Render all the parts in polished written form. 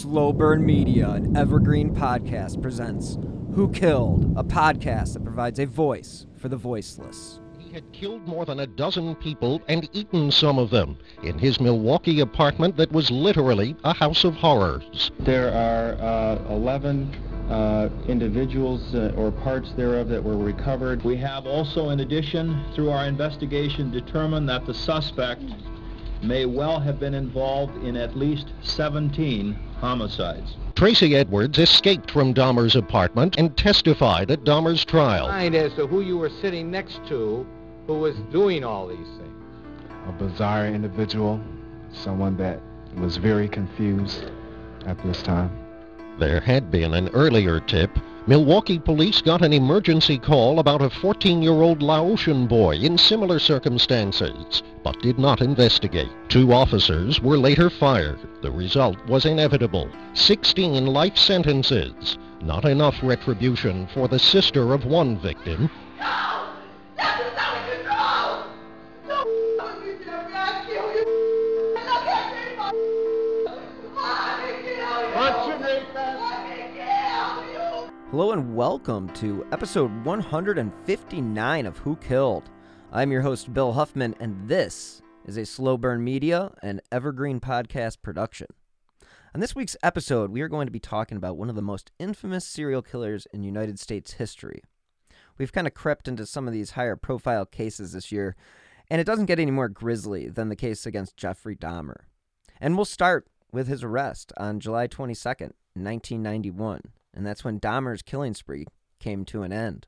Slow Burn Media, an evergreen podcast, presents Who Killed, a podcast that provides a voice for the voiceless. He had killed more than a dozen people and eaten some of them in his Milwaukee apartment that was literally a house of horrors. There are 11 individuals or parts thereof that were recovered. We have also, in addition, through our investigation, determined that the suspect may well have been involved in at least 17 homicides. Tracy Edwards escaped from Dahmer's apartment and testified at Dahmer's trial. As to who you were sitting next to who was doing all these things. A bizarre individual, someone that was very confused at this time. There had been an earlier tip. Milwaukee police got an emergency call about a 14-year-old Laotian boy in similar circumstances, but did not investigate. 2 officers were later fired. The result was inevitable. 16 life sentences. Not enough retribution for the sister of one victim. No! That is out of control! No, you do not kill you! Look at me, let me kill you! Let me kill you! Hello and welcome to episode 159 of Who Killed. I'm your host, Bill Huffman, and this is a Slow Burn Media and Evergreen Podcast production. On this week's episode, we are going to be talking about one of the most infamous serial killers in United States history. We've kind of crept into some of these higher profile cases this year, and it doesn't get any more grisly than the case against Jeffrey Dahmer. And we'll start with his arrest on July 22nd, 1991. And that's when Dahmer's killing spree came to an end.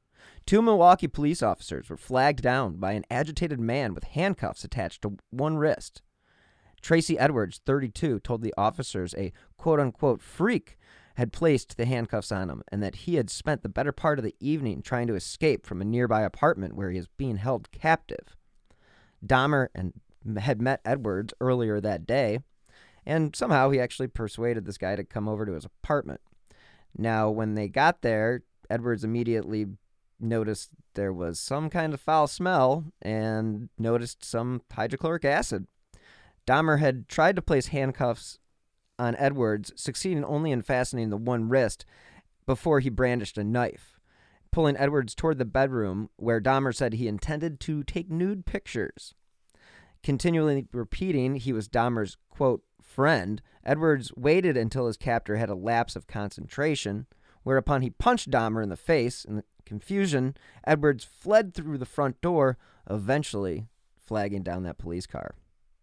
2 Milwaukee police officers were flagged down by an agitated man with handcuffs attached to one wrist. Tracy Edwards, 32, told the officers a quote-unquote freak had placed the handcuffs on him and that he had spent the better part of the evening trying to escape from a nearby apartment where he is being held captive. Dahmer had met Edwards earlier that day, and somehow he actually persuaded this guy to come over to his apartment. Now, when they got there, Edwards immediately noticed there was some kind of foul smell and noticed some hydrochloric acid. Dahmer had tried to place handcuffs on Edwards, succeeding only in fastening the one wrist before he brandished a knife, pulling Edwards toward the bedroom where Dahmer said he intended to take nude pictures. Continually repeating he was Dahmer's, quote, friend, Edwards waited until his captor had a lapse of concentration, whereupon he punched Dahmer in the face. In the confusion, Edwards fled through the front door, eventually flagging down that police car.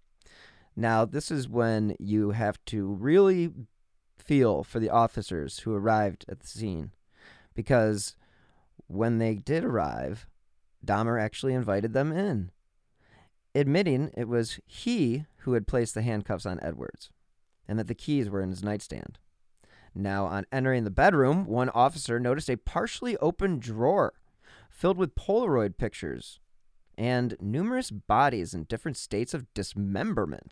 Now, this is when you have to really feel for the officers who arrived at the scene, because when they did arrive, Dahmer actually invited them in, admitting it was he who had placed the handcuffs on Edwards, and that the keys were in his nightstand. Now, on entering the bedroom, one officer noticed a partially open drawer filled with Polaroid pictures and numerous bodies in different states of dismemberment.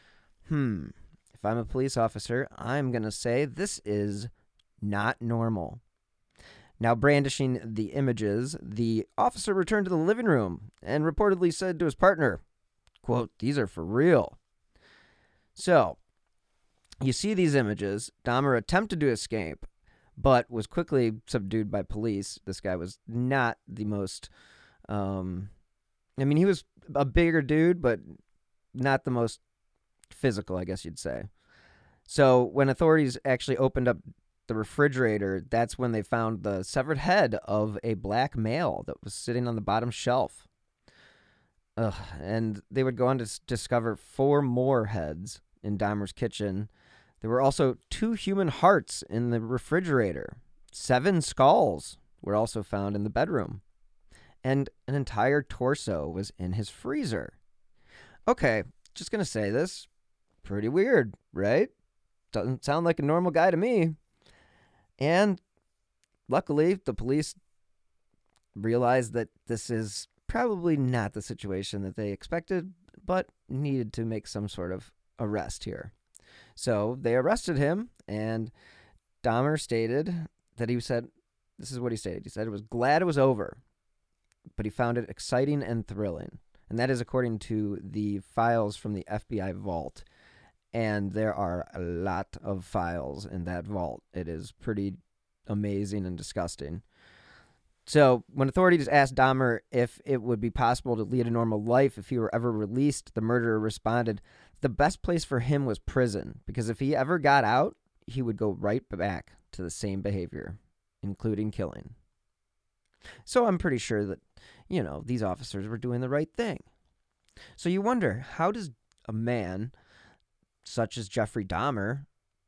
If I'm a police officer, I'm going to say this is not normal. Now, brandishing the images, the officer returned to the living room and reportedly said to his partner, quote, "These are for real." So, you see these images. Dahmer attempted to escape, but was quickly subdued by police. This guy was not the most, he was a bigger dude, but not the most physical, I guess you'd say. So when authorities actually opened up the refrigerator, that's when they found the severed head of a black male that was sitting on the bottom shelf. And they would go on to discover 4 more heads in Dahmer's kitchen. There were also 2 human hearts in the refrigerator. 7 skulls were also found in the bedroom. And an entire torso was in his freezer. Okay, just going to say this. Pretty weird, right? Doesn't sound like a normal guy to me. And luckily, the police realized that this is probably not the situation that they expected, but needed to make some sort of arrest here. So they arrested him, and Dahmer stated that this is what he stated. He said it was glad it was over, but he found it exciting and thrilling. And that is according to the files from the FBI vault. And there are a lot of files in that vault. It is pretty amazing and disgusting. So when authorities asked Dahmer if it would be possible to lead a normal life if he were ever released, the murderer responded, the best place for him was prison, because if he ever got out, he would go right back to the same behavior, including killing. So I'm pretty sure that, these officers were doing the right thing. So you wonder, how does a man such as Jeffrey Dahmer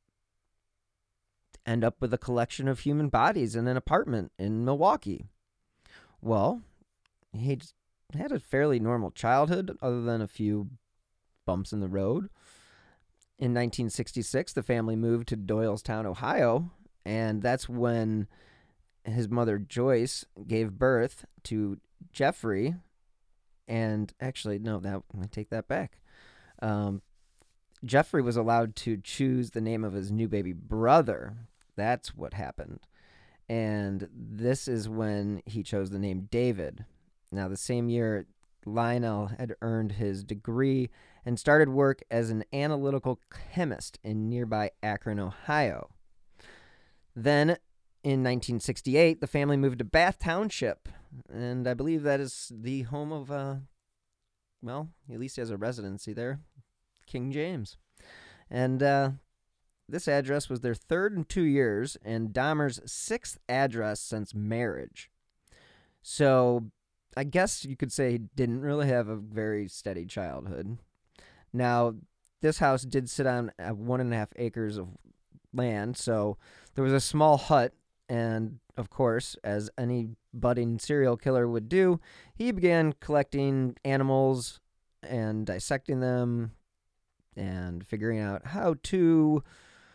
end up with a collection of human bodies in an apartment in Milwaukee? Well, he had a fairly normal childhood, other than a few bumps in the road. In 1966, the family moved to Doylestown, Ohio, and that's when his mother, Joyce, gave birth to Jeffrey. And actually, no, I take that back. Jeffrey was allowed to choose the name of his new baby brother. That's what happened. And this is when he chose the name David. Now, the same year, Lionel had earned his degree and started work as an analytical chemist in nearby Akron, Ohio. Then, in 1968, the family moved to Bath Township, and I believe that is the home of, at least he has a residency there, King James. And this address was their third in 2 years, and Dahmer's sixth address since marriage. So I guess you could say he didn't really have a very steady childhood. Now, this house did sit on 1.5 acres of land, so there was a small hut, and of course, as any budding serial killer would do, he began collecting animals and dissecting them and figuring out how to,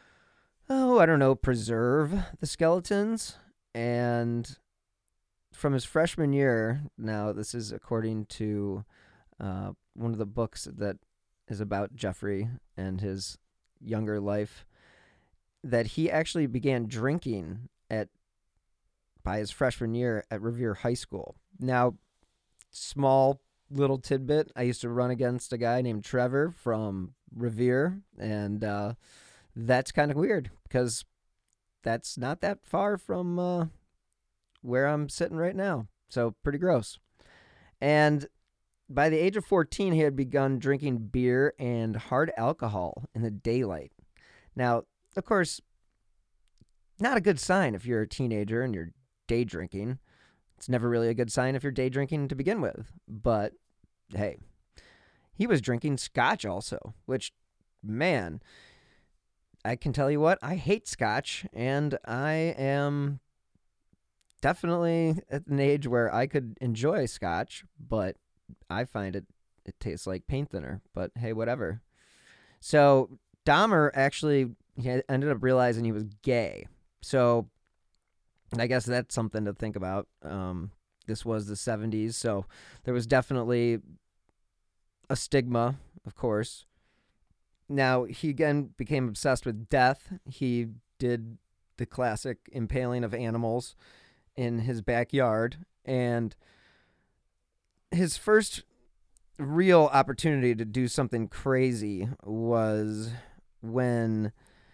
preserve the skeletons. And from his freshman year, now this is according to one of the books that is about Jeffrey and his younger life, that he actually began drinking by his freshman year at Revere High School. Now, small little tidbit, I used to run against a guy named Trevor from Revere, and that's kind of weird because that's not that far from where I'm sitting right now. So pretty gross. And by the age of 14, he had begun drinking beer and hard alcohol in the daylight. Now, of course, not a good sign if you're a teenager and you're day drinking. It's never really a good sign if you're day drinking to begin with. But, hey, he was drinking scotch also, which, man, I can tell you what, I hate scotch, and I am definitely at an age where I could enjoy scotch, but I find it tastes like paint thinner. But, hey, whatever. So, Dahmer actually ended up realizing he was gay. So, I guess that's something to think about. This was the 70s, so there was definitely a stigma, of course. Now, he again became obsessed with death. He did the classic impaling of animals in his backyard, and his first real opportunity to do something crazy was when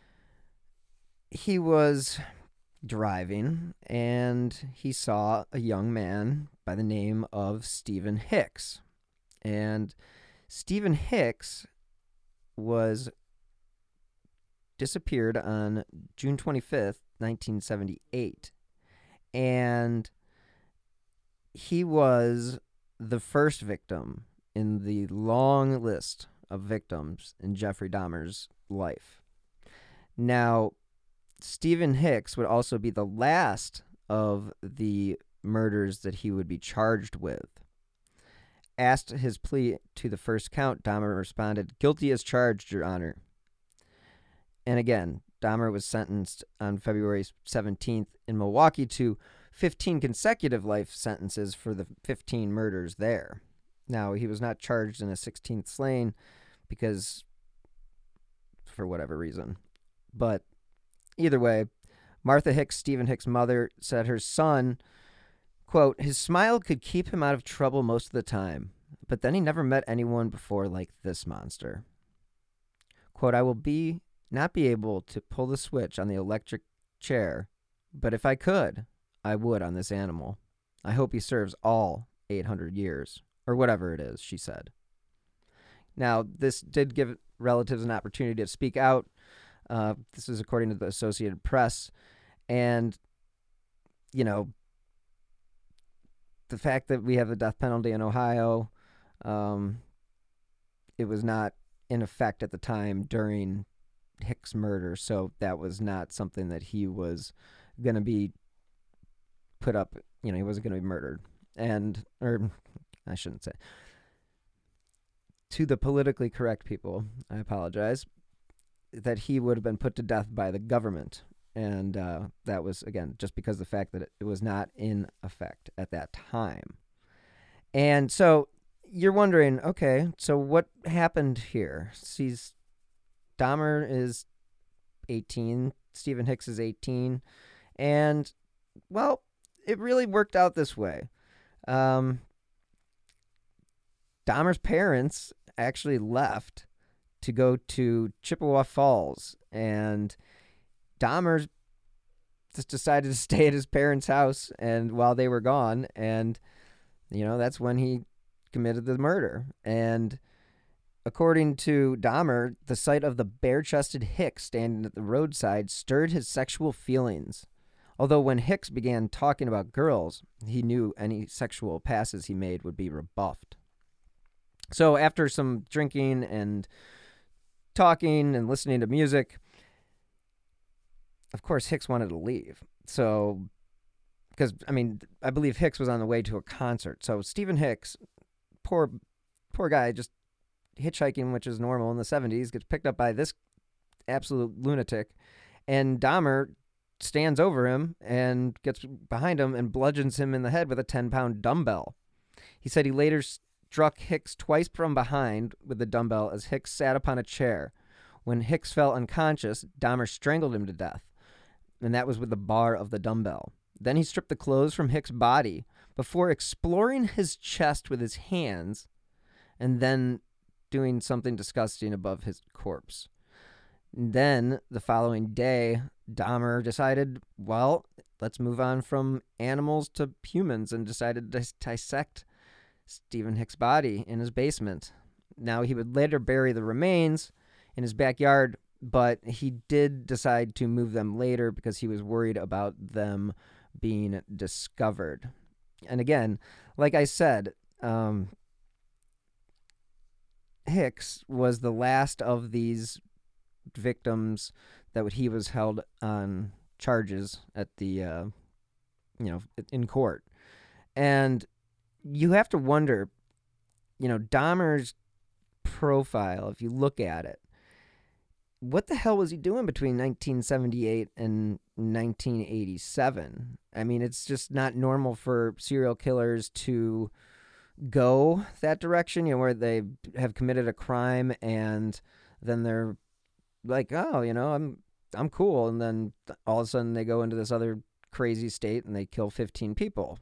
he was driving, and he saw a young man by the name of Stephen Hicks. And Stephen Hicks was disappeared on June 25th, 1978. And he was the first victim in the long list of victims in Jeffrey Dahmer's life. Now, Stephen Hicks would also be the last of the murders that he would be charged with. Asked his plea to the first count, Dahmer responded, "Guilty as charged, Your Honor." And again, Dahmer was sentenced on February 17th in Milwaukee to 15 consecutive life sentences for the 15 murders there. Now, he was not charged in a 16th slaying because, for whatever reason. But either way, Martha Hicks, Stephen Hicks' mother, said her son, quote, "His smile could keep him out of trouble most of the time, but then he never met anyone before like this monster." Quote, I will not be able to pull the switch on the electric chair, but if I could, I would on this animal. I hope he serves all 800 years, or whatever it is, she said. Now, this did give relatives an opportunity to speak out. This is according to the Associated Press. And, you know, the fact that we have the death penalty in Ohio, it was not in effect at the time during Hicks' murder, so that was not something that he was going to be put up, he wasn't going to be murdered. Or I shouldn't say. To the politically correct people, I apologize, that he would have been put to death by the government. And that was, again, just because of the fact that it was not in effect at that time. And so you're wondering, okay, so what happened here? Dahmer is 18, Stephen Hicks is 18, and, well, it really worked out this way. Dahmer's parents actually left to go to Chippewa Falls, and Dahmer just decided to stay at his parents' house and while they were gone, and that's when he committed the murder. And according to Dahmer, the sight of the bare-chested Hicks standing at the roadside stirred his sexual feelings. Although when Hicks began talking about girls, he knew any sexual passes he made would be rebuffed. So after some drinking and talking and listening to music, of course, Hicks wanted to leave. So, because, I believe Hicks was on the way to a concert. So Stephen Hicks, poor guy, just hitchhiking, which is normal in the 70s, gets picked up by this absolute lunatic. And Dahmer stands over him and gets behind him and bludgeons him in the head with a 10-pound dumbbell. He said he later struck Hicks twice from behind with the dumbbell as Hicks sat upon a chair. When Hicks fell unconscious, Dahmer strangled him to death, and that was with the bar of the dumbbell. Then he stripped the clothes from Hicks' body before exploring his chest with his hands and then doing something disgusting above his corpse. And then, the following day, Dahmer decided, well, let's move on from animals to humans, and decided to dissect Stephen Hicks' body in his basement. Now, he would later bury the remains in his backyard, but he did decide to move them later because he was worried about them being discovered. And again, like I said, Hicks was the last of these victims that he was held on charges at the, in court. And you have to wonder, Dahmer's profile, if you look at it, what the hell was he doing between 1978 and 1987? It's just not normal for serial killers to go that direction, where they have committed a crime and then they're like, oh, I'm cool. And then all of a sudden they go into this other crazy state and they kill 15 people.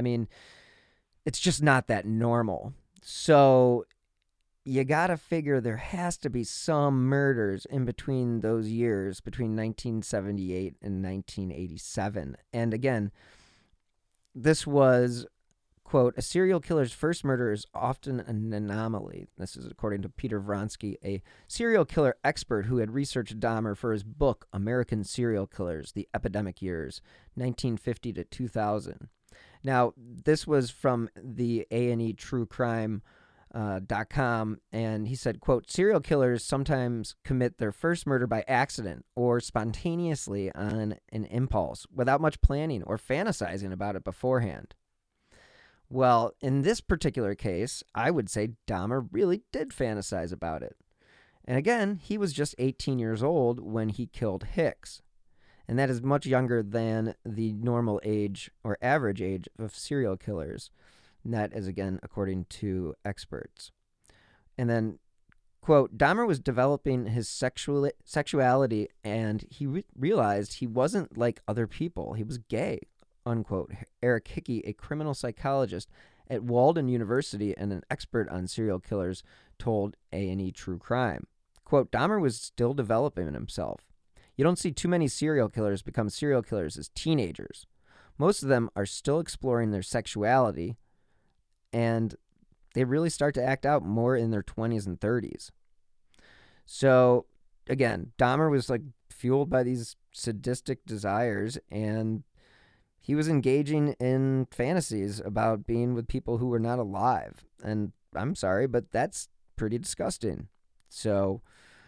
It's just not that normal. So you got to figure there has to be some murders in between those years, between 1978 and 1987. And again, this was, quote, a serial killer's first murder is often an anomaly. This is according to Peter Vronsky, a serial killer expert who had researched Dahmer for his book, American Serial Killers, The Epidemic Years, 1950 to 2000. Now, this was from the A&E True Crime .com, and he said, quote, serial killers sometimes commit their first murder by accident or spontaneously on an impulse without much planning or fantasizing about it beforehand. Well, in this particular case, I would say Dahmer really did fantasize about it. And again, he was just 18 years old when he killed Hicks. And that is much younger than the normal age or average age of serial killers. And that is, again, according to experts. And then, quote, Dahmer was developing his sexuality and he realized he wasn't like other people. He was gay, unquote. Eric Hickey, a criminal psychologist at Walden University and an expert on serial killers, told A&E True Crime. Quote, Dahmer was still developing himself. You don't see too many serial killers become serial killers as teenagers. Most of them are still exploring their sexuality, and they really start to act out more in their 20s and 30s. So, again, Dahmer was like fueled by these sadistic desires, and he was engaging in fantasies about being with people who were not alive. And I'm sorry, but that's pretty disgusting. So,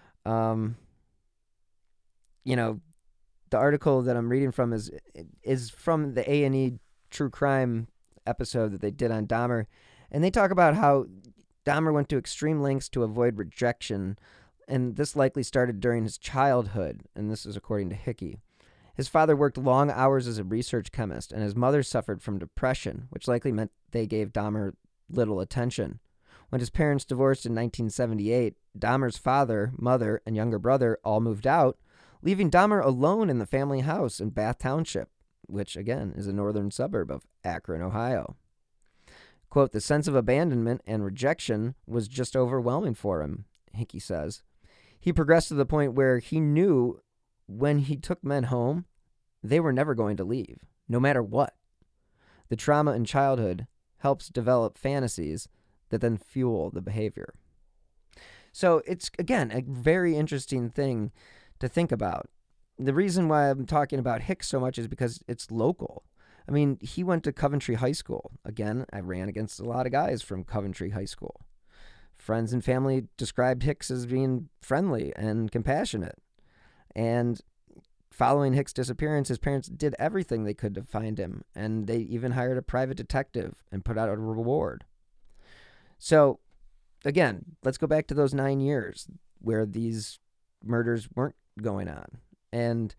you know, the article that I'm reading from is from the A&E True Crime episode that they did on Dahmer. And they talk about how Dahmer went to extreme lengths to avoid rejection, and this likely started during his childhood, and this is according to Hickey. His father worked long hours as a research chemist, and his mother suffered from depression, which likely meant they gave Dahmer little attention. When his parents divorced in 1978, Dahmer's father, mother, and younger brother all moved out, leaving Dahmer alone in the family house in Bath Township, which, again, is a northern suburb of Akron, Ohio. Quote, the sense of abandonment and rejection was just overwhelming for him, Hickey says. He progressed to the point where he knew when he took men home, they were never going to leave, no matter what. The trauma in childhood helps develop fantasies that then fuel the behavior. So it's, again, a very interesting thing to think about. The reason why I'm talking about Hicks so much is because it's local. I mean, he went to Coventry High School. Again, I ran against a lot of guys from Coventry High School. Friends and family described Hicks as being friendly and compassionate. And following Hicks' disappearance, his parents did everything they could to find him, and they even hired a private detective and put out a reward. So, again, let's go back to those 9 years where these murders weren't going on. And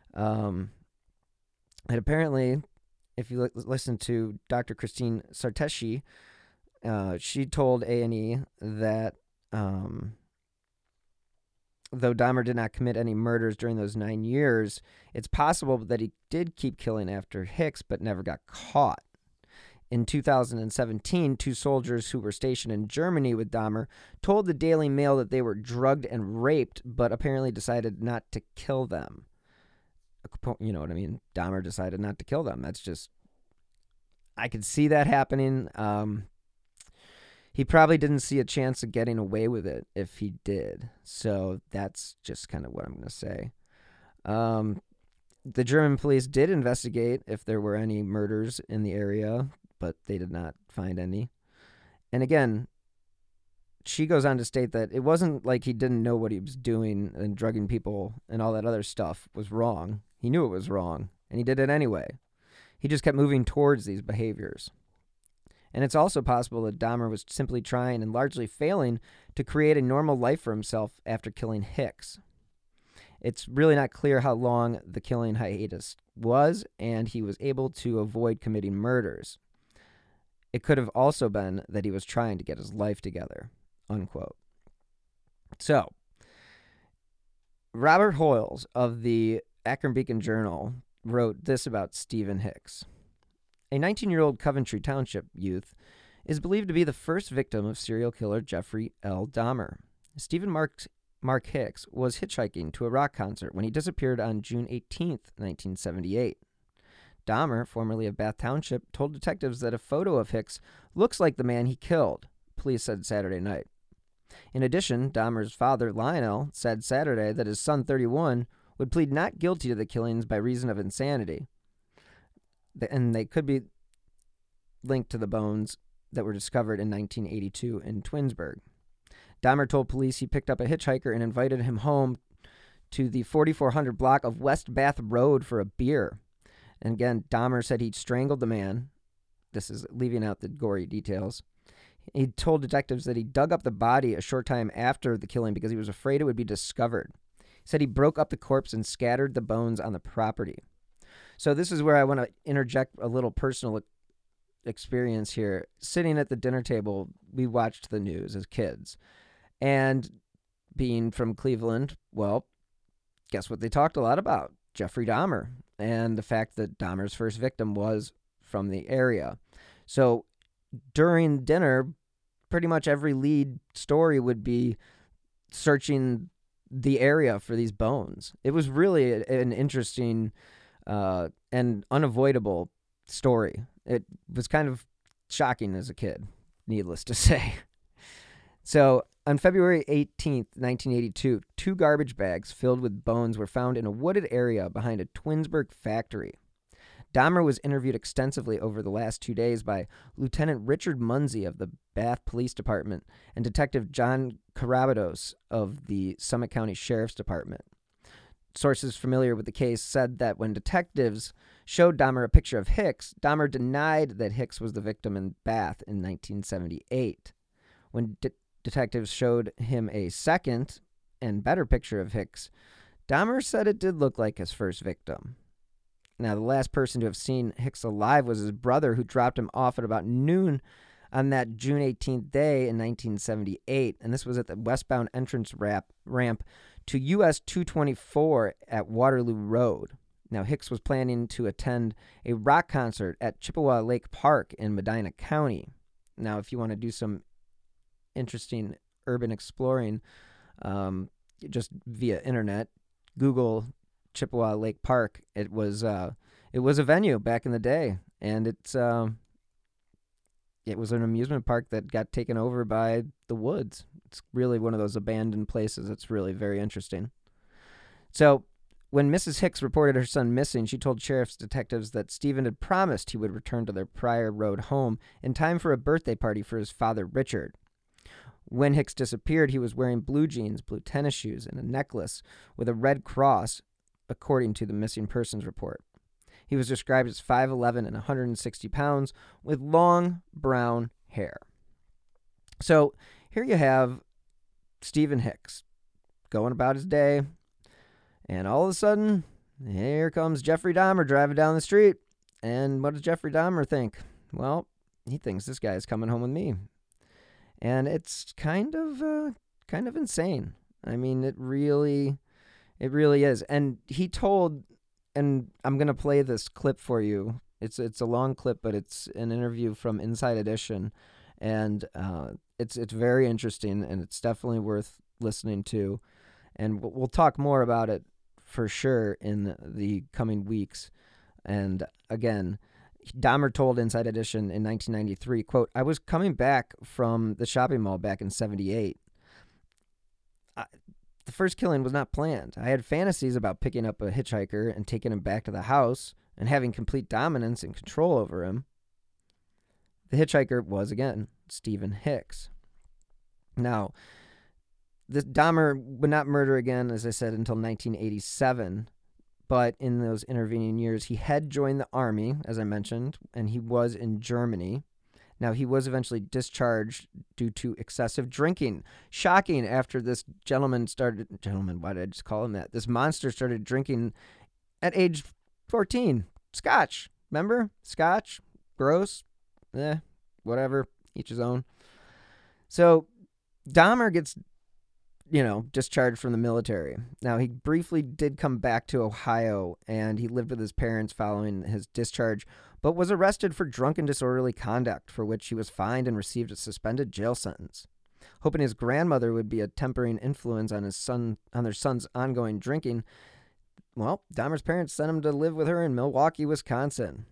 apparently, if you listen to Dr. Christine Sarteshi, she told A&E that though Dahmer did not commit any murders during those 9 years, it's possible that he did keep killing after Hicks but never got caught. In 2017, 2 soldiers who were stationed in Germany with Dahmer told the Daily Mail that they were drugged and raped, but apparently decided not to kill them. You know what I mean? Dahmer decided not to kill them. That's just... I could see that happening. He probably didn't see a chance of getting away with it if he did. So that's just kind of what I'm going to say. The German police did investigate if there were any murders in the area, but they did not find any. And again, she goes on to state that it wasn't like he didn't know what he was doing and drugging people and all that other stuff was wrong. He knew it was wrong, and he did it anyway. He just kept moving towards these behaviors. And it's also possible that Dahmer was simply trying and largely failing to create a normal life for himself after killing Hicks. It's really not clear how long the killing hiatus was, and he was able to avoid committing murders. It could have also been that he was trying to get his life together, unquote. So, Robert Hoyles of the Akron Beacon Journal wrote this about Stephen Hicks. A 19-year-old Coventry Township youth is believed to be the first victim of serial killer Jeffrey L. Dahmer. Stephen Mark Hicks was hitchhiking to a rock concert when he disappeared on June 18, 1978. Dahmer, formerly of Bath Township, told detectives that a photo of Hicks looks like the man he killed, police said Saturday night. In addition, Dahmer's father, Lionel, said Saturday that his son, 31, would plead not guilty to the killings by reason of insanity. And they could be linked to the bones that were discovered in 1982 in Twinsburg. Dahmer told police he picked up a hitchhiker and invited him home to the 4400 block of West Bath Road for a beer. And again, Dahmer said he strangled the man. This is leaving out the gory details. He told detectives that he dug up the body a short time after the killing because he was afraid it would be discovered. He said he broke up the corpse and scattered the bones on the property. So this is where I want to interject a little personal experience here. Sitting at the dinner table, we watched the news as kids. And being from Cleveland, well, guess what they talked a lot about? Jeffrey Dahmer. And the fact that Dahmer's first victim was from the area. So during dinner, pretty much every lead story would be searching the area for these bones. It was really an interesting and unavoidable story. It was kind of shocking as a kid, needless to say. So on February 18th, 1982, 2 garbage bags filled with bones were found in a wooded area behind a Twinsburg factory. Dahmer was interviewed extensively over the last 2 days by Lieutenant Richard Munsey of the Bath Police Department and Detective John Karabatos of the Summit County Sheriff's Department. Sources familiar with the case said that when detectives showed Dahmer a picture of Hicks, Dahmer denied that Hicks was the victim in Bath in 1978. When detectives showed him a second and better picture of Hicks, Dahmer said it did look like his first victim. Now, the last person to have seen Hicks alive was his brother, who dropped him off at about noon on that June 18th day in 1978, and this was at the westbound entrance ramp to US 224 at Waterloo Road. Now, Hicks was planning to attend a rock concert at Chippewa Lake Park in Medina County. Now, if you want to do some interesting urban exploring, just via internet, Google Chippewa Lake Park. It was a venue back in the day, and it was an amusement park that got taken over by the woods. It's really one of those abandoned places. It's really very interesting. So when Mrs. Hicks reported her son missing, she told sheriff's detectives that Stephen had promised he would return to their Pryor Road home in time for a birthday party for his father, Richard. When Hicks disappeared, he was wearing blue jeans, blue tennis shoes, and a necklace with a red cross, according to the missing persons report. He was described as 5'11" and 160 pounds with long brown hair. So here you have Stephen Hicks going about his day, and all of a sudden, here comes Jeffrey Dahmer driving down the street. And what does Jeffrey Dahmer think? Well, he thinks this guy is coming home with me. And it's kind of insane. I mean, it really is. And he told, and I'm going to play this clip for you. It's a long clip, but it's an interview from Inside Edition. And it's very interesting, and it's definitely worth listening to. And we'll talk more about it for sure in the coming weeks. And again, Dahmer told Inside Edition in 1993, quote, "I was coming back from the shopping mall back in 78. The first killing was not planned. I had fantasies about picking up a hitchhiker and taking him back to the house and having complete dominance and control over him." The hitchhiker was, again, Stephen Hicks. Now, this Dahmer would not murder again, as I said, until 1987. But in those intervening years, he had joined the army, as I mentioned, and he was in Germany. Now, he was eventually discharged due to excessive drinking. Shocking after this why did I just call him that? This monster started drinking at age 14. Scotch, remember? Scotch, gross, whatever, each his own. So Dahmer gets discharged from the military. Now, he briefly did come back to Ohio, and he lived with his parents following his discharge, but was arrested for drunken disorderly conduct, for which he was fined and received a suspended jail sentence. Hoping his grandmother would be a tempering influence on their son's ongoing drinking, well, Dahmer's parents sent him to live with her in Milwaukee, Wisconsin.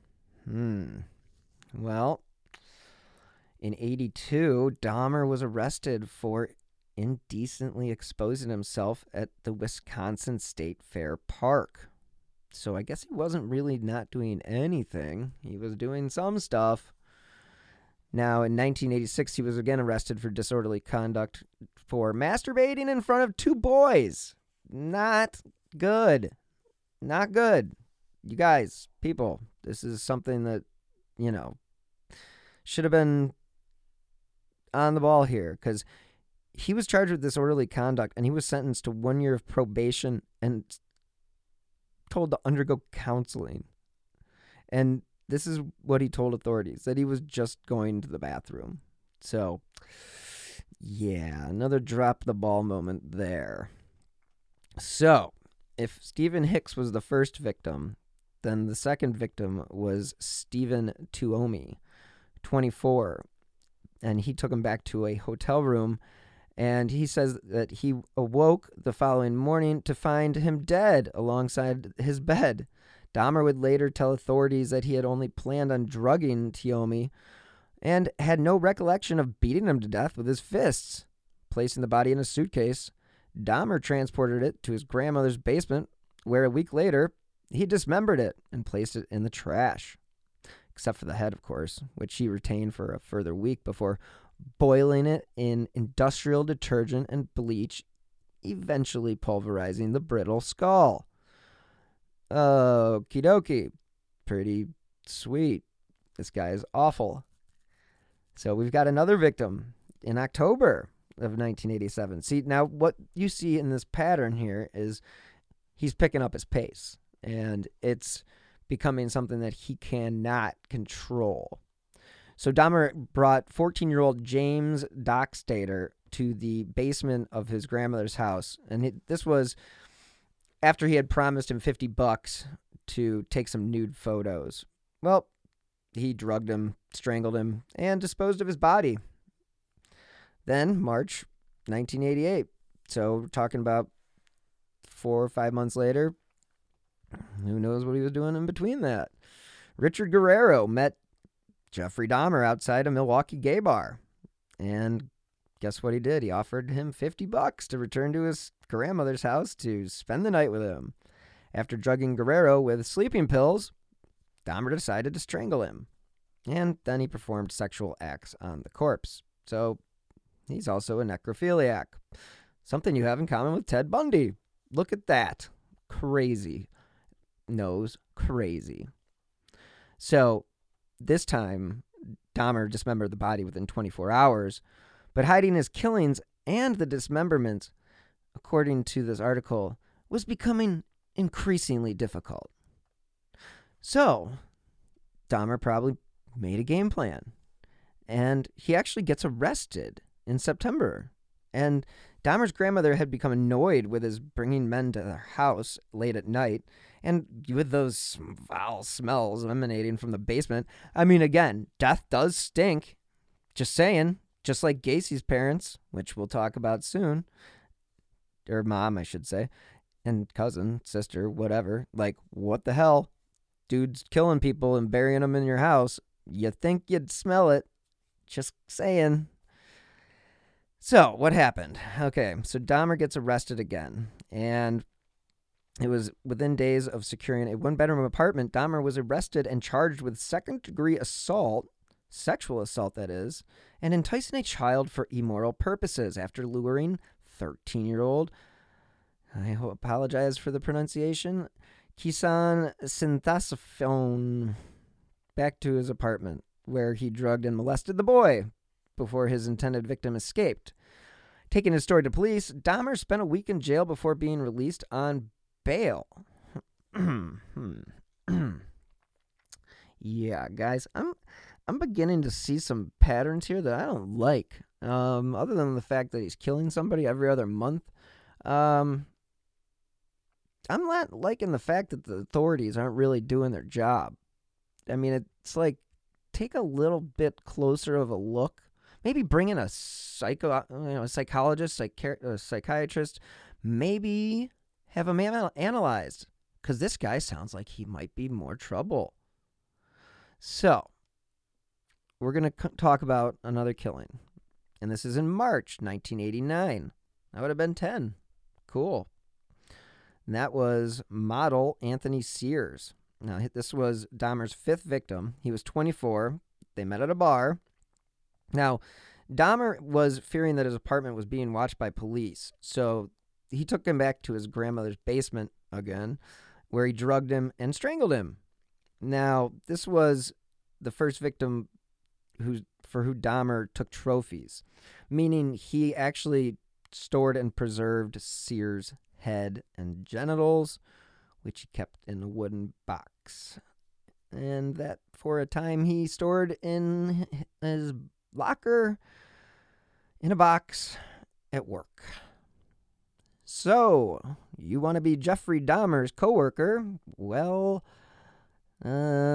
Well, in 1982, Dahmer was arrested for indecently exposing himself at the Wisconsin State Fair Park. So I guess he wasn't really not doing anything. He was doing some stuff. Now, in 1986, he was again arrested for disorderly conduct for masturbating in front of 2 boys. Not good. Not good. You guys, people, this is something that, should have been on the ball here, because he was charged with disorderly conduct, and he was sentenced to 1 year of probation and told to undergo counseling. And this is what he told authorities, that he was just going to the bathroom. So, yeah, another drop the ball moment there. So, if Stephen Hicks was the first victim, then the second victim was Stephen Tuomi, 24. And he took him back to a hotel room And he says that he awoke the following morning to find him dead alongside his bed. Dahmer would later tell authorities that he had only planned on drugging Tiomi and had no recollection of beating him to death with his fists. Placing the body in a suitcase, Dahmer transported it to his grandmother's basement, where a week later, he dismembered it and placed it in the trash. Except for the head, of course, which he retained for a further week before boiling it in industrial detergent and bleach, eventually pulverizing the brittle skull. Okie dokie. Pretty sweet. This guy is awful. So we've got another victim in October of 1987. See, now what you see in this pattern here is he's picking up his pace, and it's becoming something that he cannot control. So Dahmer brought 14-year-old James Dockstader to the basement of his grandmother's house, and this was after he had promised him $50 to take some nude photos. Well, he drugged him, strangled him, and disposed of his body. Then, March 1988. So we're talking about 4 or 5 months later. Who knows what he was doing in between that? Richard Guerrero met Jeffrey Dahmer outside a Milwaukee gay bar. And guess what he did? He offered him $50 to return to his grandmother's house to spend the night with him. After drugging Guerrero with sleeping pills, Dahmer decided to strangle him. And then he performed sexual acts on the corpse. So he's also a necrophiliac. Something you have in common with Ted Bundy. Look at that. Crazy. Nose crazy. So this time, Dahmer dismembered the body within 24 hours, but hiding his killings and the dismemberment, according to this article, was becoming increasingly difficult. So Dahmer probably made a game plan, and he actually gets arrested in September. And Dahmer's grandmother had become annoyed with his bringing men to their house late at night, and with those foul smells emanating from the basement. I mean, again, death does stink. Just saying. Just like Gacy's parents, which we'll talk about soon. Or mom, I should say. And cousin, sister, whatever. Like, what the hell? Dude's killing people and burying them in your house. You think you'd smell it. Just saying. So, what happened? Okay, so Dahmer gets arrested again. And it was within days of securing a one-bedroom apartment. Dahmer was arrested and charged with second-degree assault, sexual assault that is, and enticing a child for immoral purposes after luring 13-year-old, I apologize for the pronunciation, Kisan Synthasphone, back to his apartment, where he drugged and molested the boy before his intended victim escaped. Taking his story to police, Dahmer spent a week in jail before being released on bail. Yeah, guys, I'm beginning to see some patterns here that I don't like. Other than the fact that he's killing somebody every other month, I'm not liking the fact that the authorities aren't really doing their job. I mean, it's like, take a little bit closer of a look. Maybe bring in a psychologist, a psychiatrist. Maybe have him analyzed, because this guy sounds like he might be more trouble. So, we're going to talk about another killing. And this is in March 1989. I would have been 10. Cool. And that was model Anthony Sears. Now, this was Dahmer's 5th victim. He was 24. They met at a bar. Now, Dahmer was fearing that his apartment was being watched by police, so he took him back to his grandmother's basement again, where he drugged him and strangled him. Now, this was the first victim for who Dahmer took trophies, meaning he actually stored and preserved Sears' head and genitals, which he kept in a wooden box. And that, for a time, he stored in his locker in a box at work. So, you want to be Jeffrey Dahmer's coworker? Well,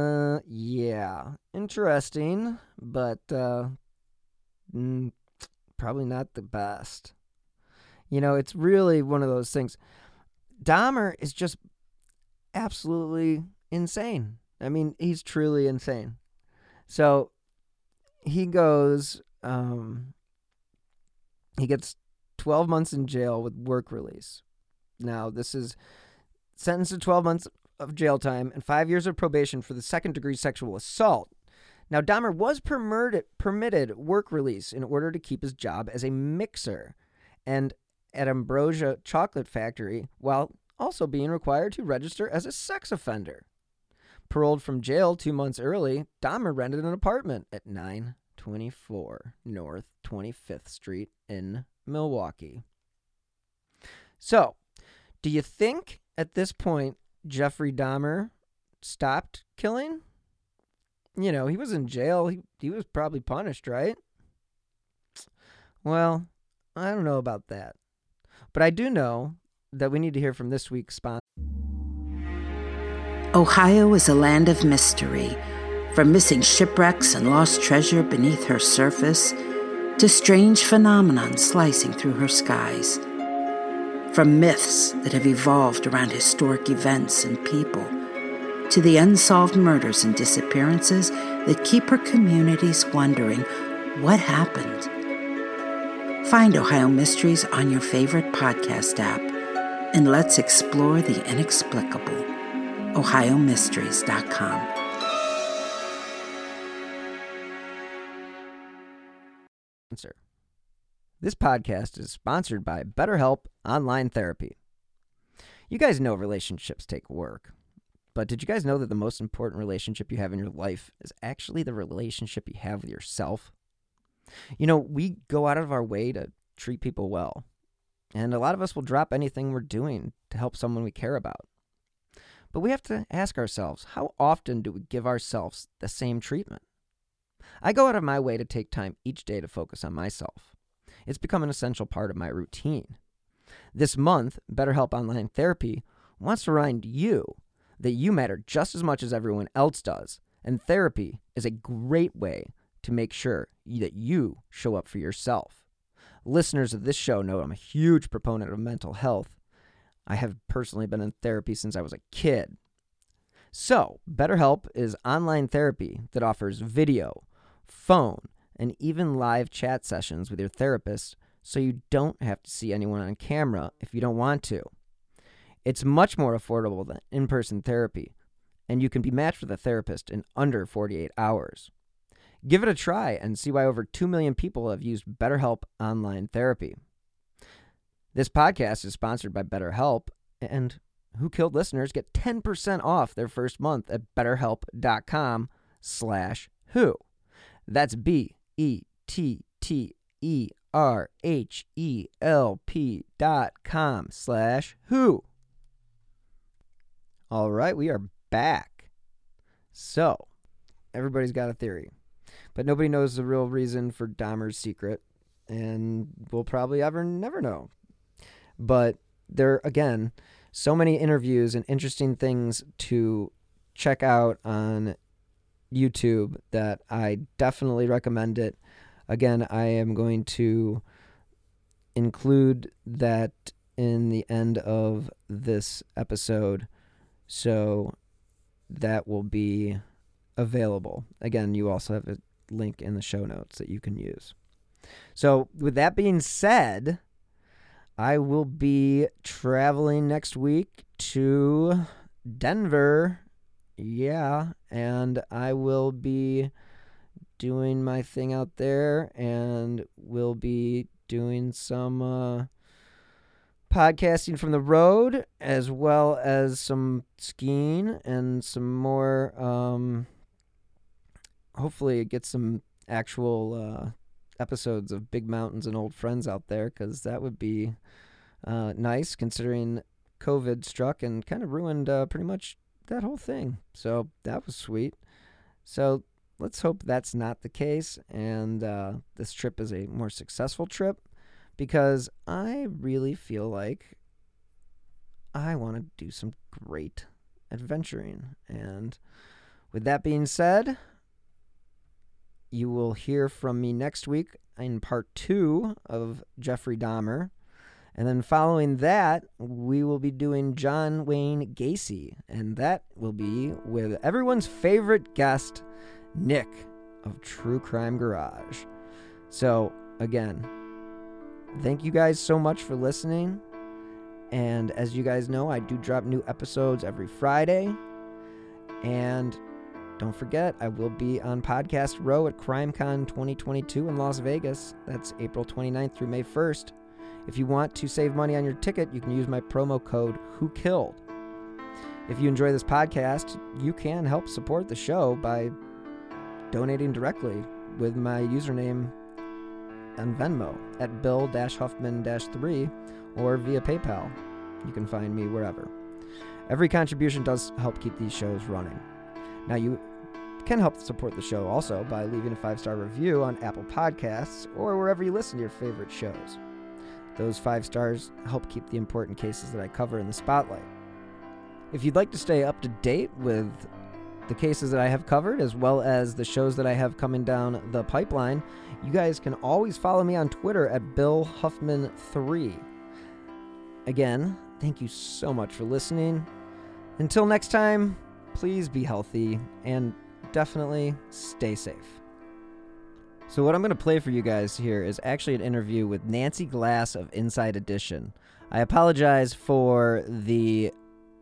yeah, interesting, but probably not the best. You know, it's really one of those things. Dahmer is just absolutely insane. I mean, he's truly insane. So he goes, he gets 12 months in jail with work release. Now, this is sentenced to 12 months of jail time and 5 years of probation for the second-degree sexual assault. Now, Dahmer was permitted work release in order to keep his job as a mixer and at Ambrosia Chocolate Factory, while also being required to register as a sex offender. Paroled from jail 2 months early, Dahmer rented an apartment at 924 North 25th Street in Milwaukee. So, do you think at this point Jeffrey Dahmer stopped killing? You know, he was in jail. He was probably punished, right? Well, I don't know about that. But I do know that we need to hear from this week's sponsor. Ohio is a land of mystery, from missing shipwrecks and lost treasure beneath her surface to strange phenomenon slicing through her skies. From myths that have evolved around historic events and people to the unsolved murders and disappearances that keep her communities wondering what happened. Find Ohio Mysteries on your favorite podcast app, and let's explore the inexplicable. OhioMysteries.com. This podcast is sponsored by BetterHelp Online Therapy. You guys know relationships take work, but did you guys know that the most important relationship you have in your life is actually the relationship you have with yourself? You know, we go out of our way to treat people well, and a lot of us will drop anything we're doing to help someone we care about. But we have to ask ourselves, how often do we give ourselves the same treatment? I go out of my way to take time each day to focus on myself. It's become an essential part of my routine. This month, BetterHelp Online Therapy wants to remind you that you matter just as much as everyone else does, and therapy is a great way to make sure that you show up for yourself. Listeners of this show know I'm a huge proponent of mental health. I have personally been in therapy since I was a kid. So, BetterHelp is online therapy that offers video, phone, and even live chat sessions with your therapist, so you don't have to see anyone on camera if you don't want to. It's much more affordable than in-person therapy, and you can be matched with a therapist in under 48 hours. Give it a try and see why over 2 million people have used BetterHelp Online Therapy. This podcast is sponsored by BetterHelp, and Who Killed listeners get 10% off their first month at BetterHelp.com/who. That's BetterHelp.com/who. All right, we are back. So, everybody's got a theory, but nobody knows the real reason for Dahmer's secret, and we'll probably never know. But there, again, so many interviews and interesting things to check out on YouTube that I definitely recommend it. Again, I am going to include that in the end of this episode, so that will be available. Again, you also have a link in the show notes that you can use. So with that being said, I will be traveling next week to Denver. Yeah, and I will be doing my thing out there, and we'll be doing some podcasting from the road, as well as some skiing and some more, hopefully get some actual episodes of Big Mountains and Old Friends out there, because that would be nice, considering COVID struck and kind of ruined pretty much that whole thing. So that was sweet. So let's hope that's not the case, and this trip is a more successful trip, because I really feel like I want to do some great adventuring. And with that being said, you will hear from me next week in part 2 of Jeffrey Dahmer. And then following that, we will be doing John Wayne Gacy. And that will be with everyone's favorite guest, Nick of True Crime Garage. So, again, thank you guys so much for listening. And as you guys know, I do drop new episodes every Friday. And don't forget, I will be on Podcast Row at CrimeCon 2022 in Las Vegas. That's April 29th through May 1st. If you want to save money on your ticket, you can use my promo code WHOKILLED. If you enjoy this podcast, you can help support the show by donating directly with my username on Venmo at Bill-Huffman-3 or via PayPal. You can find me wherever. Every contribution does help keep these shows running. Now, you can help support the show also by leaving a 5-star review on Apple Podcasts or wherever you listen to your favorite shows. Those 5 stars help keep the important cases that I cover in the spotlight. If you'd like to stay up to date with the cases that I have covered, as well as the shows that I have coming down the pipeline, you guys can always follow me on Twitter at BillHuffman3. Again, thank you so much for listening. Until next time, please be healthy and definitely stay safe. So what I'm going to play for you guys here is actually an interview with Nancy Glass of Inside Edition. I apologize for the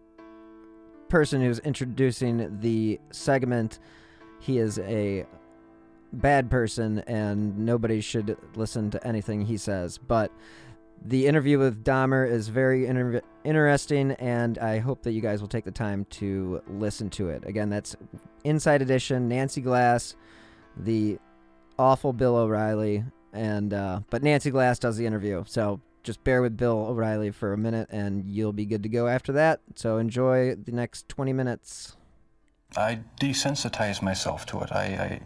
person who's introducing the segment. He is a bad person and nobody should listen to anything he says. But the interview with Dahmer is very interesting, and I hope that you guys will take the time to listen to it. Again, that's Inside Edition, Nancy Glass, the awful Bill O'Reilly, and but Nancy Glass does the interview. So just bear with Bill O'Reilly for a minute, and you'll be good to go after that. So enjoy the next 20 minutes. I desensitized myself to it. I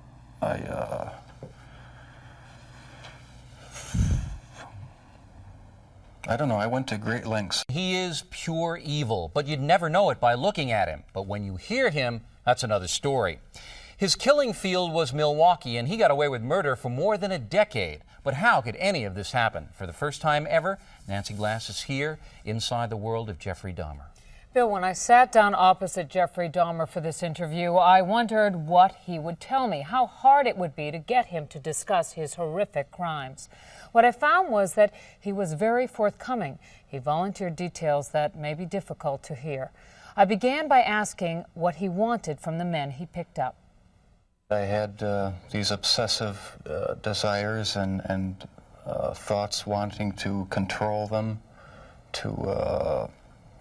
don't know. I went to great lengths. He is pure evil, but you'd never know it by looking at him. But when you hear him, that's another story. His killing field was Milwaukee, and he got away with murder for more than a decade. But how could any of this happen? For the first time ever, Nancy Glass is here inside the world of Jeffrey Dahmer. Bill, when I sat down opposite Jeffrey Dahmer for this interview, I wondered what he would tell me, how hard it would be to get him to discuss his horrific crimes. What I found was that he was very forthcoming. He volunteered details that may be difficult to hear. I began by asking what he wanted from the men he picked up. I had these obsessive desires and thoughts wanting to control them, to,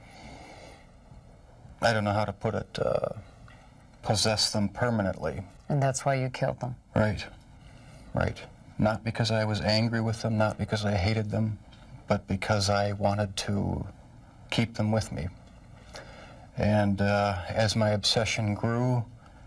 I don't know how to put it, possess them permanently. And that's why you killed them? Right, right. Not because I was angry with them, not because I hated them, but because I wanted to keep them with me. And as my obsession grew,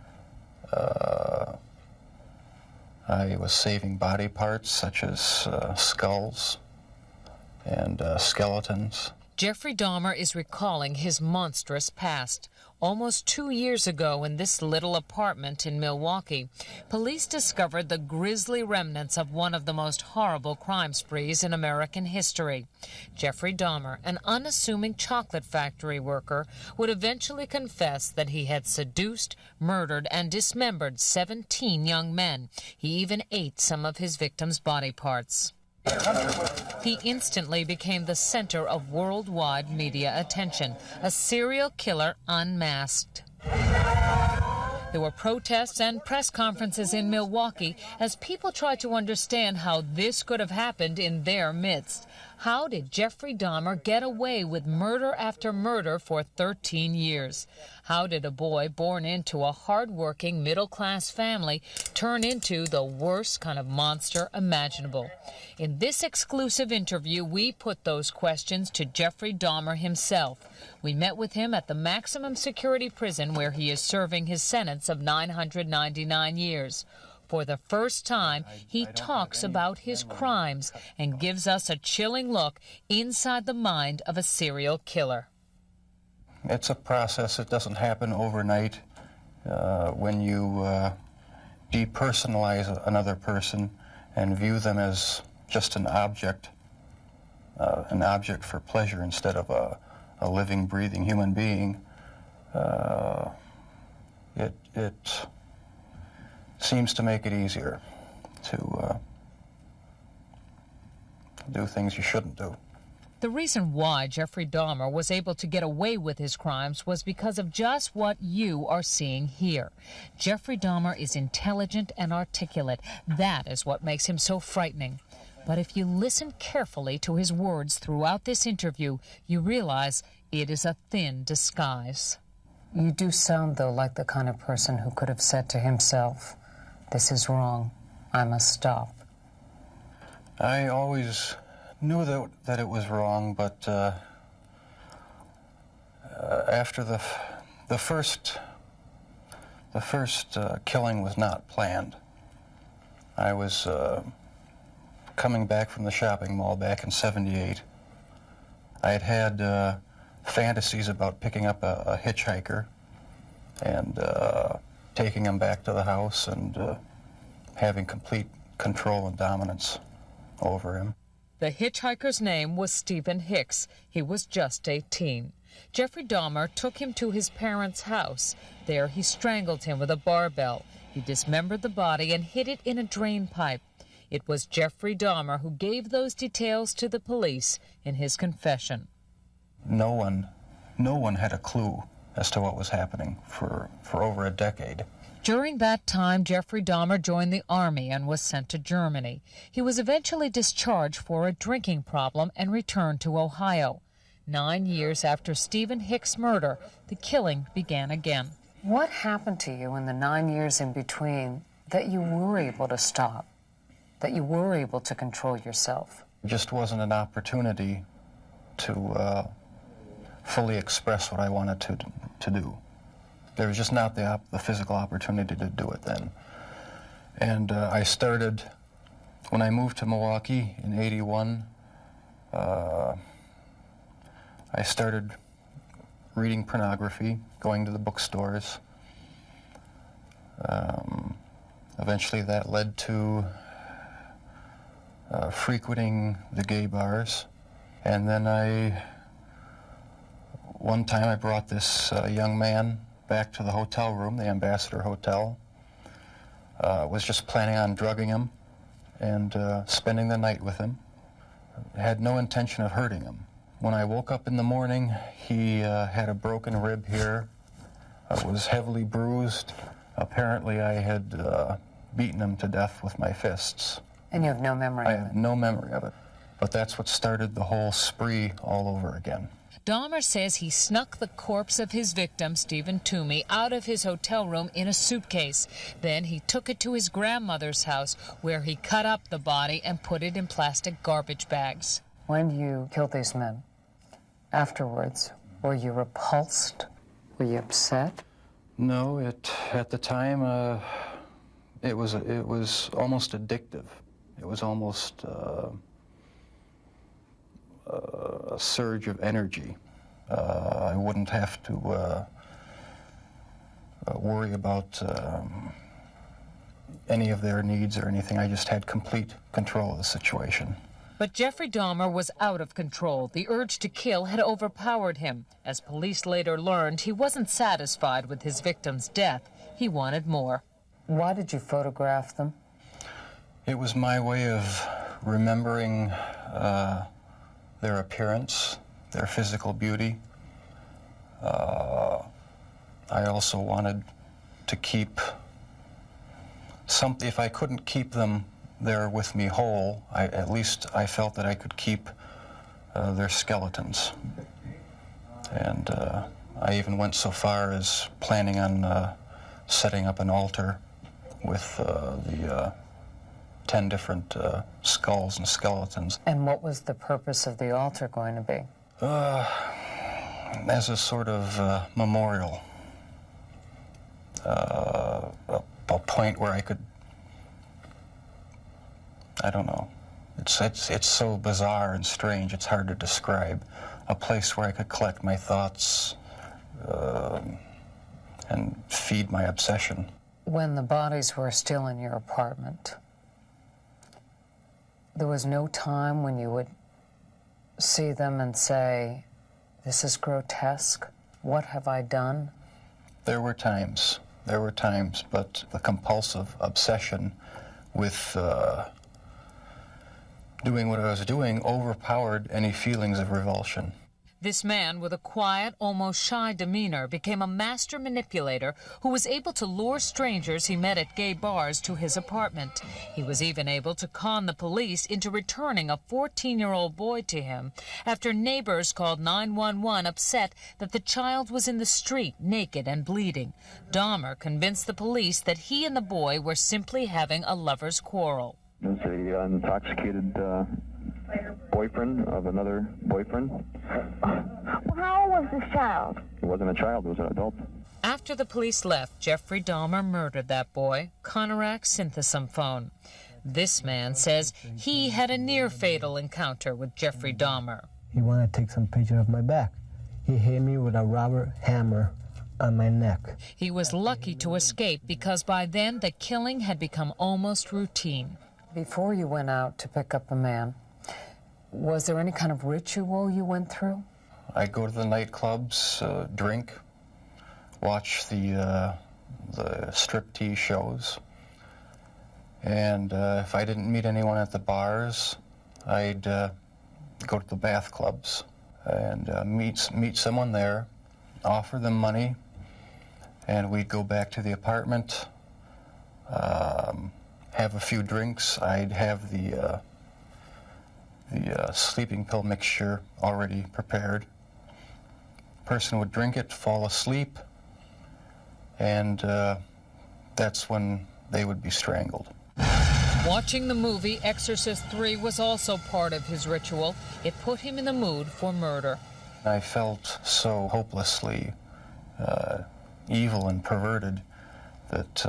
I was saving body parts such as skulls and skeletons. Jeffrey Dahmer is recalling his monstrous past. Almost 2 years ago in this little apartment in Milwaukee, police discovered the grisly remnants of one of the most horrible crime sprees in American history. Jeffrey Dahmer, an unassuming chocolate factory worker, would eventually confess that he had seduced, murdered, and dismembered 17 young men. He even ate some of his victims' body parts. He instantly became the center of worldwide media attention, a serial killer unmasked. There were protests and press conferences in Milwaukee as people tried to understand how this could have happened in their midst. How did Jeffrey Dahmer get away with murder after murder for 13 years? How did a boy born into a hard-working middle-class family turn into the worst kind of monster imaginable? In this exclusive interview, we put those questions to Jeffrey Dahmer himself. We met with him at the maximum security prison where he is serving his sentence of 999 years. For the first time, he talks about his crimes and gives us a chilling look inside the mind of a serial killer. It's a process. It doesn't happen overnight. When you depersonalize another person, and view them as just an object for pleasure instead of a living, breathing human being, it seems to make it easier to do things you shouldn't do. The reason why Jeffrey Dahmer was able to get away with his crimes was because of just what you are seeing here. Jeffrey Dahmer is intelligent and articulate. That is what makes him so frightening. But if you listen carefully to his words throughout this interview, you realize it is a thin disguise. You do sound, though, like the kind of person who could have said to himself, "This is wrong. I must stop." I always knew that it was wrong, but after the first killing was not planned. I was coming back from the shopping mall back in '78. I had fantasies about picking up a hitchhiker and taking him back to the house and having complete control and dominance over him. The hitchhiker's name was Stephen Hicks. He was just 18. Jeffrey Dahmer took him to his parents' house. There he strangled him with a barbell. He dismembered the body and hid it in a drain pipe. It was Jeffrey Dahmer who gave those details to the police in his confession. No one had a clue as to what was happening for over a decade. During that time, Jeffrey Dahmer joined the Army and was sent to Germany. He was eventually discharged for a drinking problem and returned to Ohio. 9 years after Stephen Hicks' murder, the killing began again. What happened to you in the 9 years in between that you were able to stop, that you were able to control yourself? It just wasn't an opportunity to fully express what I wanted to do. There was just not the physical opportunity to do it then. And I started, when I moved to Milwaukee in '81, I started reading pornography, going to the bookstores. Eventually that led to frequenting the gay bars. And then one time I brought this young man back to the hotel room, the Ambassador Hotel. Was just planning on drugging him and spending the night with him. Had no intention of hurting him. When I woke up in the morning, he had a broken rib here, was heavily bruised. Apparently I had beaten him to death with my fists. And you have no memory of it? I have no memory of it. But that's what started the whole spree all over again. Dahmer says he snuck the corpse of his victim, Stephen Toomey, out of his hotel room in a suitcase. Then he took it to his grandmother's house, where he cut up the body and put it in plastic garbage bags. When you killed these men, afterwards, were you repulsed? Were you upset? No, at the time, it was almost addictive. It was almost a surge of energy. I wouldn't have to worry about any of their needs or anything. I just had complete control of the situation. But Jeffrey Dahmer was out of control. The urge to kill had overpowered him. As police later learned, he wasn't satisfied with his victim's death. He wanted more. Why did you photograph them? It was my way of remembering their appearance, their physical beauty. I also wanted to keep something. If I couldn't keep them there with me whole, at least I felt that I could keep their skeletons. And I even went so far as planning on setting up an altar with the 10 different skulls and skeletons. And what was the purpose of the altar going to be? As a sort of memorial. A point where I could, I don't know, it's so bizarre and strange, it's hard to describe. A place where I could collect my thoughts and feed my obsession. When the bodies were still in your apartment, There was no time when you would see them and say, this is grotesque, what have I done? There were times, but the compulsive obsession with doing what I was doing overpowered any feelings of revulsion. This man with a quiet, almost shy demeanor became a master manipulator who was able to lure strangers he met at gay bars to his apartment. He was even able to con the police into returning a 14-year-old boy to him after neighbors called 911 upset that the child was in the street naked and bleeding. Dahmer convinced the police that he and the boy were simply having a lover's quarrel. It was an intoxicated boyfriend of another boyfriend. Well, how old was this child? It wasn't a child, it was an adult. After the police left, Jeffrey Dahmer murdered that boy, Conorak Synthesomphone. This man says he had a near-fatal encounter with Jeffrey Dahmer. He wanted to take some picture of my back. He hit me with a rubber hammer on my neck. He was lucky to escape because by then the killing had become almost routine. Before you went out to pick up the man, was there any kind of ritual you went through? I'd go to the nightclubs, drink, watch the striptease shows, and if I didn't meet anyone at the bars, I'd go to the bath clubs and meet someone there, offer them money, and we'd go back to the apartment, have a few drinks. I'd have the sleeping pill mixture already prepared. Person would drink it, fall asleep, and that's when they would be strangled. Watching the movie Exorcist III was also part of his ritual. It put him in the mood for murder. I felt so hopelessly evil and perverted that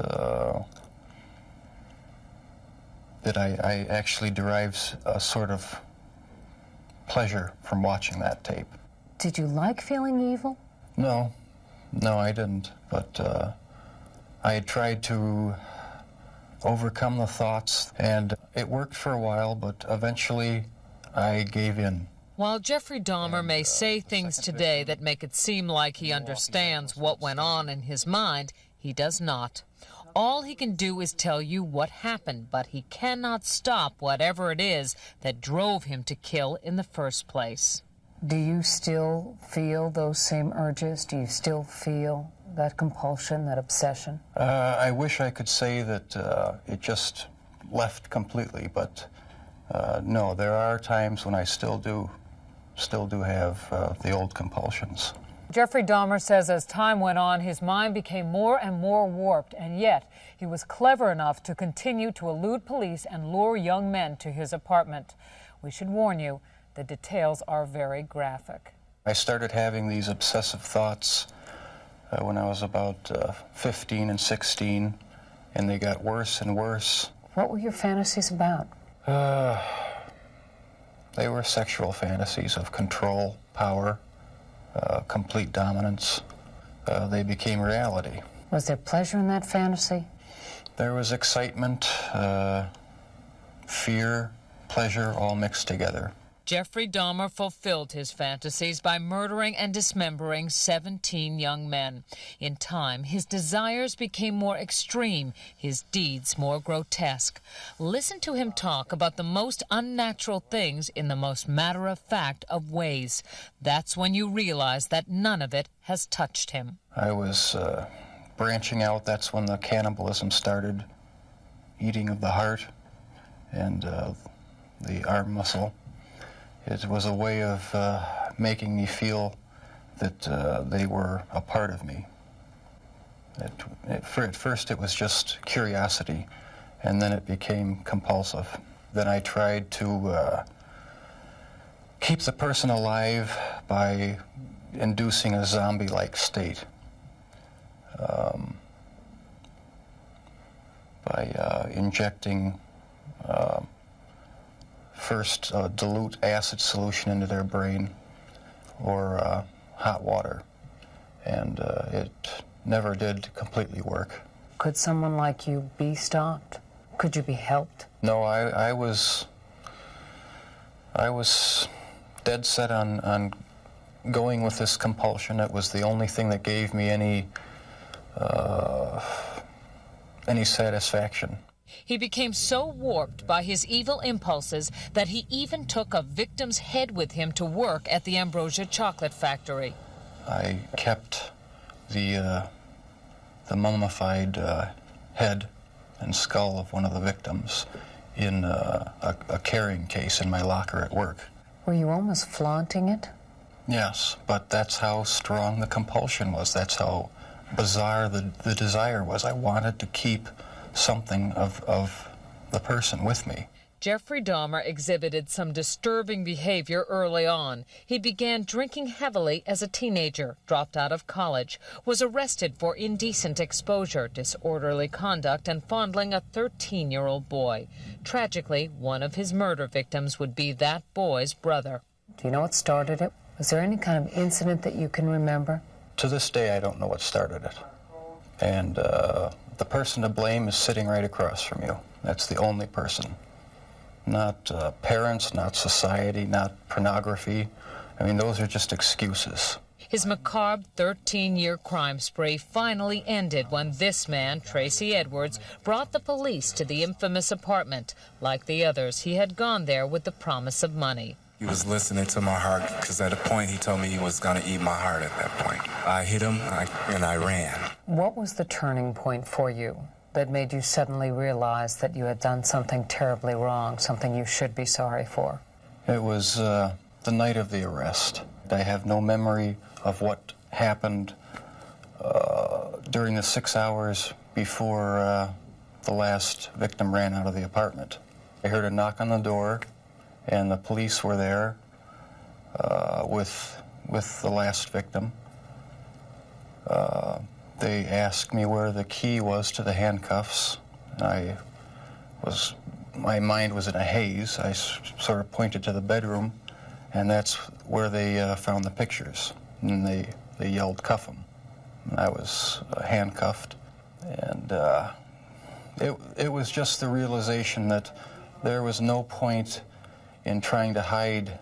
I actually derived a sort of pleasure from watching that tape. Did you like feeling evil? No, I didn't. But I had tried to overcome the thoughts, and it worked for a while, but eventually I gave in. While Jeffrey Dahmer may say things today that make it seem like he understands what went on in his mind, he does not. All he can do is tell you what happened, but he cannot stop whatever it is that drove him to kill in the first place. Do you still feel those same urges? Do you still feel that compulsion, that obsession? I wish I could say that it just left completely, but no, there are times when I still do have the old compulsions. Jeffrey Dahmer says as time went on, his mind became more and more warped, and yet he was clever enough to continue to elude police and lure young men to his apartment. We should warn you, the details are very graphic. I started having these obsessive thoughts when I was about 15 and 16, and they got worse and worse. What were your fantasies about? They were sexual fantasies of control, power, complete dominance. They became reality. Was there pleasure in that fantasy? There was excitement, fear, pleasure, all mixed together. Jeffrey Dahmer fulfilled his fantasies by murdering and dismembering 17 young men. In time, his desires became more extreme, his deeds more grotesque. Listen to him talk about the most unnatural things in the most matter-of-fact of ways. That's when you realize that none of it has touched him. I was branching out. That's when the cannibalism started, eating of the heart and the arm muscle. It was a way of making me feel that they were a part of me. At first it was just curiosity, and then it became compulsive. Then I tried to keep the person alive by inducing a zombie-like state. By injecting first dilute acid solution into their brain or hot water, and it never did completely work. Could someone like you be stopped? Could you be helped? No, I was I was dead set on going with this compulsion. It was the only thing that gave me any satisfaction. He became so warped by his evil impulses that he even took a victim's head with him to work at the Ambrosia chocolate factory. I kept the mummified head and skull of one of the victims in a carrying case in my locker at work. Were you almost flaunting it? Yes, but that's how strong the compulsion was. That's how bizarre the desire was. I wanted to keep something of the person with me. Jeffrey Dahmer exhibited some disturbing behavior early on. He began drinking heavily as a teenager, dropped out of college, was arrested for indecent exposure, disorderly conduct, and fondling a 13-year-old boy. Tragically, one of his murder victims would be that boy's brother. Do you know what started it? Was there any kind of incident that you can remember? To this day, I don't know what started it. And the person to blame is sitting right across from you. That's the only person. Not parents, not society, not pornography. I mean, those are just excuses. His macabre 13-year crime spree finally ended when this man, Tracy Edwards, brought the police to the infamous apartment. Like the others, he had gone there with the promise of money. He was listening to my heart, because at a point he told me he was going to eat my heart at that point. I hit him, and I ran. What was the turning point for you that made you suddenly realize that you had done something terribly wrong, something you should be sorry for? It was the night of the arrest. I have no memory of what happened during the 6 hours before the last victim ran out of the apartment. I heard a knock on the door, and the police were there with the last victim. They asked me where the key was to the handcuffs. My mind was in a haze. I sort of pointed to the bedroom, and that's where they found the pictures. And they yelled, "Cuff him." And I was handcuffed. And it was just the realization that there was no point in trying to hide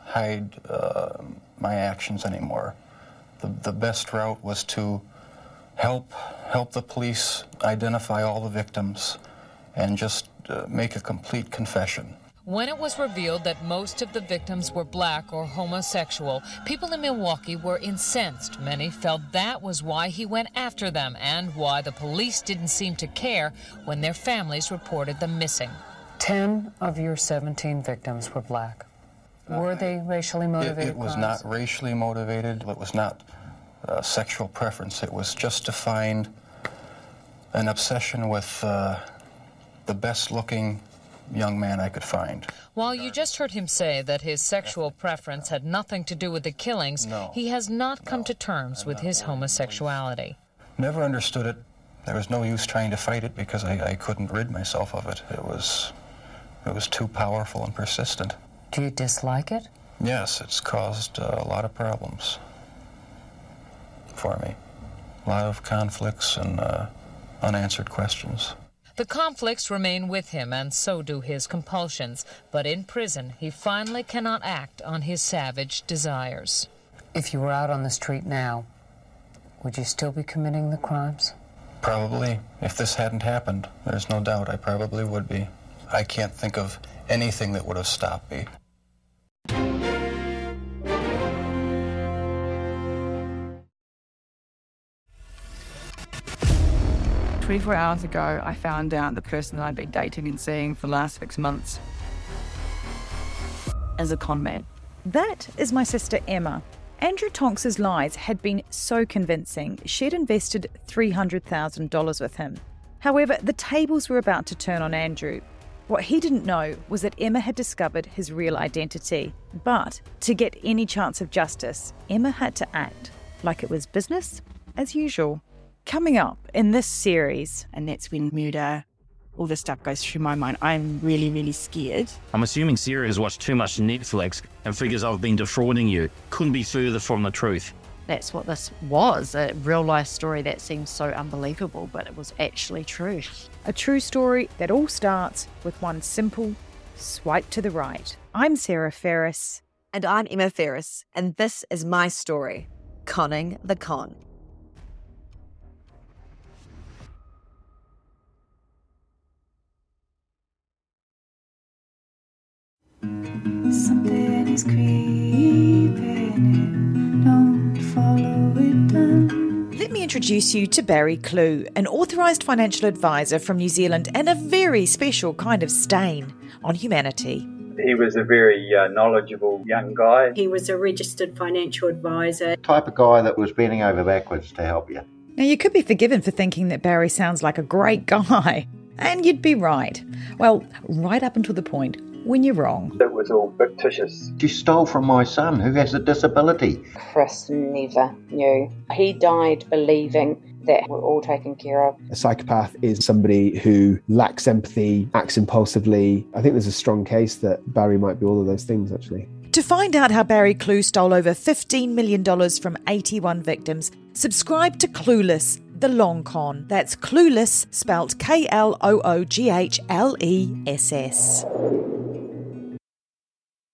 my actions anymore. The best route was to help the police identify all the victims and just make a complete confession. When it was revealed that most of the victims were black or homosexual, people in Milwaukee were incensed. Many felt that was why he went after them and why the police didn't seem to care when their families reported them missing. 10 of your 17 victims were black. Were they racially motivated It was crimes? not racially motivated. It was not sexual preference. It was just to find an obsession with the best-looking young man I could find. While you just heard him say that his sexual preference had nothing to do with the killings, he has not come to terms with his homosexuality. Never understood it. There was no use trying to fight it because I couldn't rid myself of it. It was too powerful and persistent. Do you dislike it? Yes, it's caused a lot of problems for me. A lot of conflicts and unanswered questions. The conflicts remain with him, and so do his compulsions. But in prison, he finally cannot act on his savage desires. If you were out on the street now, would you still be committing the crimes? Probably. If this hadn't happened, there's no doubt I probably would be. I can't think of anything that would have stopped me. 24 hours ago, I found out the person that I'd been dating and seeing for the last 6 months as a con man. That is my sister Emma. Andrew Tonks's lies had been so convincing, she'd invested $300,000 with him. However, the tables were about to turn on Andrew. What he didn't know was that Emma had discovered his real identity. But to get any chance of justice, Emma had to act like it was business as usual. Coming up in this series, and that's when murder, all this stuff goes through my mind. I'm really, really scared. I'm assuming Sarah has watched too much Netflix and figures I've been defrauding you. Couldn't be further from the truth. That's what this was, a real-life story that seems so unbelievable, but it was actually true. A true story that all starts with one simple Swipe to the right. I'm Sarah Ferris. And I'm Emma Ferris, and this is my story, Conning the Con. Something is creeping in, don't follow it down. Let me introduce you to Barry Clew, an authorised financial advisor from New Zealand and a very special kind of stain on humanity. He was a very knowledgeable young guy. He was a registered financial advisor. Type of guy that was bending over backwards to help you. Now, you could be forgiven for thinking that Barry sounds like a great guy, and you'd be right. Well, right up until the point when you're wrong. It was all fictitious. She stole from my son, who has a disability. Chris never knew. He died believing that we're all taken care of. A psychopath is somebody who lacks empathy, acts impulsively. I think there's a strong case that Barry might be all of those things, actually. To find out how Barry Clew stole over $15 million from 81 victims, subscribe to Clueless, The Long Con. That's Clueless, spelt Klooghless.